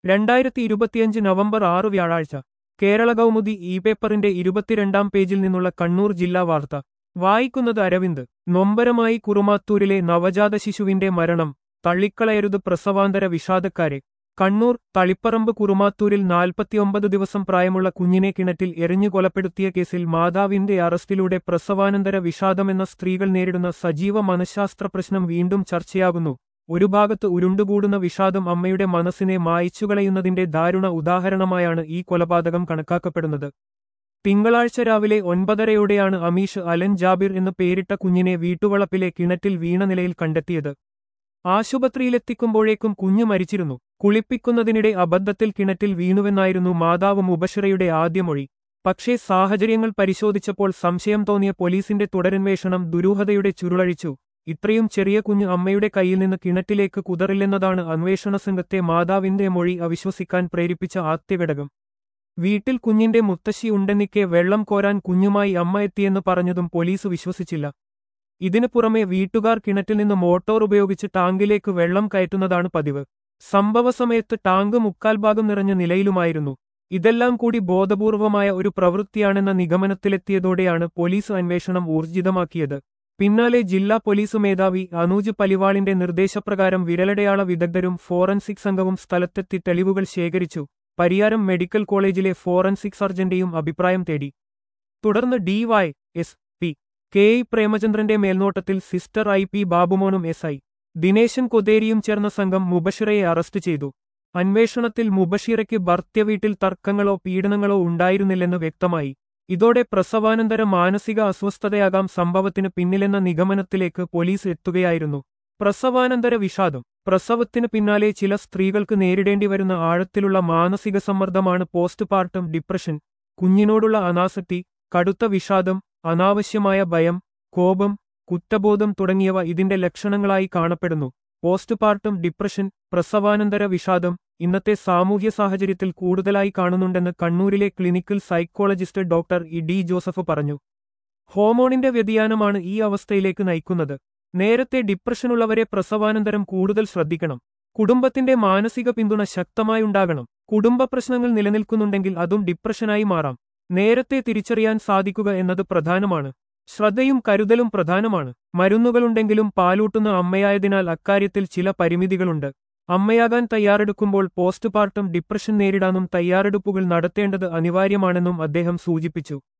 2025 November 6 വ്യാഴാഴ്ച കേരള കൗമുദി പേപ്പറിന്റെ 22-ാം പേജിൽ നിന്നുള്ള കണ്ണൂർ ജില്ലാ വാർത്ത വായിക്കുന്നത് അരവിന്ദ്. നൊമ്പരമായി കുറുമാത്തൂരിലെ നവജാത ശിശുവിന്റെ മരണം, തള്ളിക്കളയരുത് പ്രസവാന്തര വിഷാദക്കാരെ. കണ്ണൂർ തളിപ്പറമ്പ് കുറുമാത്തൂരിൽ 49 ദിവസം പ്രായമുള്ള കുഞ്ഞിനെ കിണറ്റിൽ എറിഞ്ഞു കൊലപ്പെടുത്തിയ കേസിൽ മാതാവിന്റെ അറസ്റ്റിലൂടെ പ്രസവാനന്തര വിഷാദമെന്ന സ്ത്രീകൾ നേരിടുന്ന സജീവ മനഃശാസ്ത്ര പ്രശ്നം വീണ്ടും ചർച്ചയാകുന്നു. ഒരു ഭാഗത്ത് ഉരുണ്ടുകൂടുന്ന വിഷാദം അമ്മയുടെ മനസ്സിനെ മായ്ച്ചുകളയുന്നതിന്റെ ദാരുണ ഉദാഹരണമായാണ് ഈ കൊലപാതകം കണക്കാക്കപ്പെടുന്നത്. തിങ്കളാഴ്ച രാവിലെ 9:30-യോടെയാണ് അമീഷ് അലൻ ജാബിർ എന്ന് പേരിട്ട കുഞ്ഞിനെ വീട്ടുവളപ്പിലെ കിണറ്റിൽ വീണ നിലയിൽ കണ്ടെത്തിയത്. ആശുപത്രിയിലെത്തിക്കുമ്പോഴേക്കും കുഞ്ഞ് മരിച്ചിരുന്നു. കുളിപ്പിക്കുന്നതിനിടെ അബദ്ധത്തിൽ കിണറ്റിൽ വീണുവെന്നായിരുന്നു മാതാവ് മുബഷിറയുടെ ആദ്യമൊഴി. പക്ഷേ സാഹചര്യങ്ങൾ പരിശോധിച്ചപ്പോൾ സംശയം തോന്നിയ പോലീസിന്റെ തുടരന്വേഷണം ദുരൂഹതയുടെ ചുരുളഴിച്ചു. ഇത്രയും ചെറിയ കുഞ്ഞ് അമ്മയുടെ കയ്യിൽ നിന്ന് കിണറ്റിലേക്ക് കുതറില്ലെന്നതാണ് അന്വേഷണ സംഘത്തെ മാതാവിന്റെ മൊഴി അവിശ്വസിക്കാൻ പ്രേരിപ്പിച്ച ആദ്യഘടകം. വീട്ടിൽ കുഞ്ഞിന്റെ മുത്തശ്ശി ഉണ്ടെന്നിക്കെ വെള്ളം കോരാൻ കുഞ്ഞുമായി അമ്മ എത്തിയെന്ന് പറഞ്ഞതും പോലീസ് വിശ്വസിച്ചില്ല. ഇതിനു പുറമെ വീട്ടുകാർ കിണറ്റിൽ നിന്ന് മോട്ടോർ ഉപയോഗിച്ച് ടാങ്കിലേക്ക് വെള്ളം കയറ്റുന്നതാണ് പതിവ്. സംഭവസമയത്ത് ടാങ്ക് മുക്കാൽ ഭാഗം നിറഞ്ഞ നിലയിലുമായിരുന്നു. ഇതെല്ലാം കൂടി ബോധപൂർവമായ ഒരു പ്രവൃത്തിയാണെന്ന നിഗമനത്തിലെത്തിയതോടെയാണ് പോലീസ് അന്വേഷണം ഊർജിതമാക്കിയത്. പിന്നാലെ ജില്ലാ പോലീസ് മേധാവി അനൂജ് പലിവാളിന്റെ നിർദ്ദേശപ്രകാരം വിരലടയാള വിദഗ്ധരും ഫോറൻസിക് സംഘവും സ്ഥലത്തെത്തി തെളിവുകൾ ശേഖരിച്ചു. പരിയാരം മെഡിക്കൽ കോളേജിലെ ഫോറൻസിക് സർജന്റെയും അഭിപ്രായം തേടി. തുടർന്ന് DY.SP. KI പ്രേമചന്ദ്രന്റെ മേൽനോട്ടത്തിൽ സിസ്റ്റർ IP ബാബുമോനും SI. ദിനേശൻ കൊതേരിയും ചേർന്ന സംഘം മുബഷിറയെ അറസ്റ്റ് ചെയ്തു. അന്വേഷണത്തിൽ മുബഷിറയ്ക്ക് ഭർത്തൃവീട്ടിൽ തർക്കങ്ങളോ പീഡനങ്ങളോ ഉണ്ടായിരുന്നില്ലെന്ന് വ്യക്തമായി. ഇതോടെ പ്രസവാനന്തര മാനസിക അസ്വസ്ഥതയാകാം സംഭവത്തിന് പിന്നിലെന്ന നിഗമനത്തിലേക്ക് പോലീസ് എത്തുകയായിരുന്നു. പ്രസവാനന്തര വിഷാദം. പ്രസവത്തിന് പിന്നാലെ ചില സ്ത്രീകൾക്ക് നേരിടേണ്ടിവരുന്ന ആഴത്തിലുള്ള മാനസിക സമ്മർദ്ദമാണ് പോസ്റ്റ്പാർട്ടം ഡിപ്രഷൻ. കുഞ്ഞിനോടുള്ള അനാസക്തി, കടുത്ത വിഷാദം, അനാവശ്യമായ ഭയം, കോപം, കുറ്റബോധം തുടങ്ങിയവ ഇതിന്റെ ലക്ഷണങ്ങളായി കാണപ്പെടുന്നു. പോസ്റ്റ്പാർട്ടം ഡിപ്രഷൻ, പ്രസവാനന്തര വിഷാദം ഇന്നത്തെ സാമൂഹ്യ സാഹചര്യത്തിൽ കൂടുതലായി കാണുന്നുണ്ടെന്ന് കണ്ണൂരിലെ clinical psychologist doctor E D. Joseph പറഞ്ഞു. ഹോർമോണിന്റെ വ്യതിയാനമാണ് ഈ അവസ്ഥയിലേക്ക് നയിക്കുന്നത്. നേരത്തെ ഡിപ്രഷനുള്ളവരെ പ്രസവാനന്തരം കൂടുതൽ ശ്രദ്ധിക്കണം. കുടുംബത്തിന്റെ മാനസിക പിന്തുണ ശക്തമായുണ്ടാകണം. കുടുംബ പ്രശ്നങ്ങൾ നിലനിൽക്കുന്നുണ്ടെങ്കിൽ അതും ഡിപ്രഷനായി മാറാം. നേരത്തെ തിരിച്ചറിയാൻ സാധിക്കുക എന്നത് പ്രധാനമാണ്. ശ്രദ്ധയും കരുതലും പ്രധാനമാണ്. മരുന്നുകളുണ്ടെങ്കിലും പാലൂട്ടുന്ന അമ്മയായതിനാൽ അക്കാര്യത്തിൽ ചില പരിമിതികളുണ്ട്. അമ്മയാകാൻ തയ്യാറെടുക്കുമ്പോൾ പോസ്റ്റ്പാർട്ടം ഡിപ്രഷൻ നേരിടാനും തയ്യാറെടുപ്പുകൾ നടത്തേണ്ടത് അനിവാര്യമാണെന്നും അദ്ദേഹം സൂചിപ്പിച്ചു.